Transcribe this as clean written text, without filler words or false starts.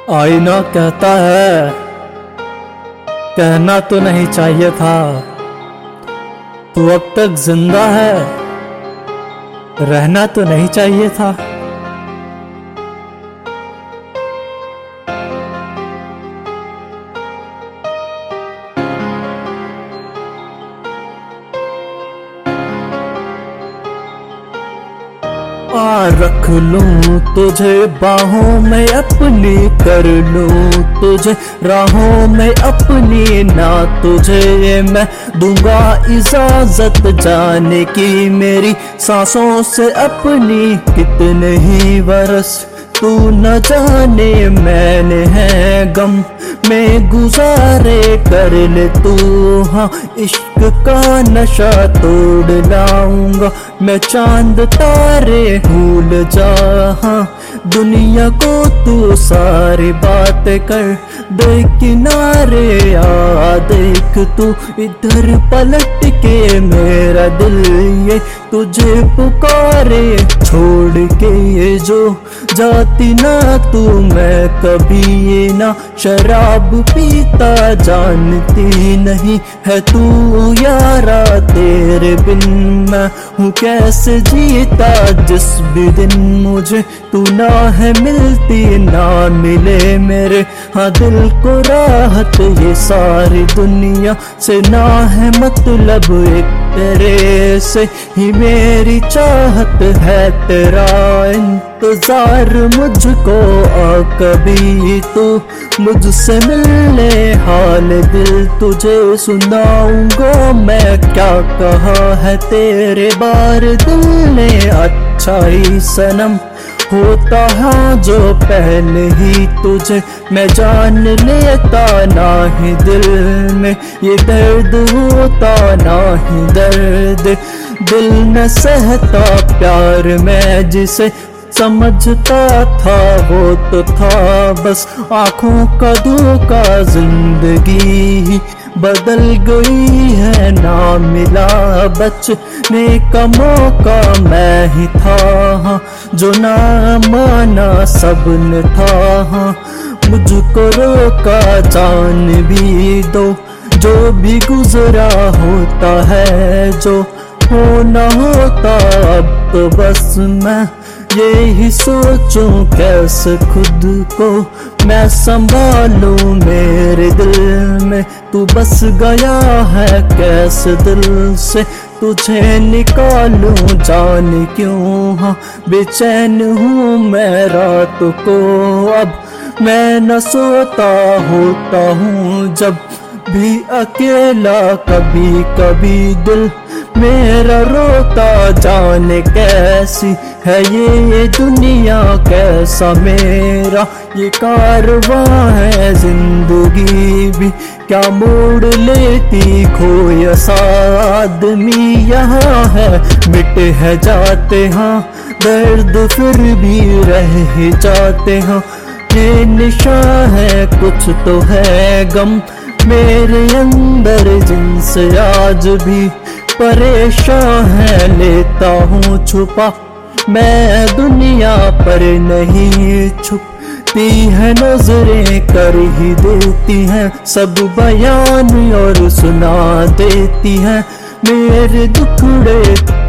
आईना कहता है कहना तो नहीं चाहिए था, तू अब तक जिंदा है, रहना तो नहीं चाहिए था। रख लूं तुझे बाहों में अपनी, कर लूं तुझे राहों में अपनी, ना तुझे मैं दूंगा इजाजत जाने की मेरी सांसों से अपनी। कितने ही बरस तू न जाने मैंने है गम में गुजारे, कर ले तू हाँ इश्क का नशा तोड़ लाऊंगा मैं चांद तारे, भूल जा हाँ दुनिया को तू सारी बातें कर दे किनारे। आ देख तू इधर पलट के मेरा दिल ये तुझे पुकारे, छोड़ के ये जो जाती ना तू मैं कभी ये ना शराब पीता, जानती नहीं है तू यारा तेरे बिन मैं हूँ कैसे जीता। जिस भी दिन मुझे तू ना है मिलती, ना मिले मेरे हाँ दिल को राहत, ये सारी दुनिया से ना है मतलब, एक तेरे से ही मेरी चाहत है। तेरा इंतजार मुझको आ कभी तू मुझसे मिलने, हाल दिल तुझे सुनाऊंगा मैं क्या कहा है तेरे बार दिल ने। अच्छा ही सनम होता है जो पहले ही तुझे मैं जान लेता, ना ही दिल में ये दर्द होता, ना ही दर्द दिल न सहता। प्यार में जिसे समझता था वो तो था बस आँखों का धोखा, जिंदगी बदल गई है ना मिला बचने का मौका। मैं ही था जो ना माना सबने था, मुझको रोका जान भी दो, जो भी गुजरा होता है जो होना होता। अब तो बस मैं यही सोचूं कैसे खुद को मैं संभालूं, मेरे दिल में तू बस गया है कैसे दिल से तुझे निकालूं। जाने क्यों हाँ बेचैन हूँ मैं रात को, अब मैं न सोता होता हूँ जब भी अकेला, कभी कभी दिल मेरा रोता। जाने कैसी है ये दुनिया कैसा मेरा ये कारवां है, जिंदगी भी क्या मोड़ लेती खोया सा आदमी यहाँ है। मिटे है जाते हाँ दर्द फिर भी रह जाते हाँ, ये निशान है कुछ तो है गम मेरे अंदर जिनसे आज भी परेशान है। लेता हूँ छुपा मैं दुनिया पर नहीं छुपती है नजरें कर ही देती हैं सब बयान और सुना देती हैं मेरे दुखड़े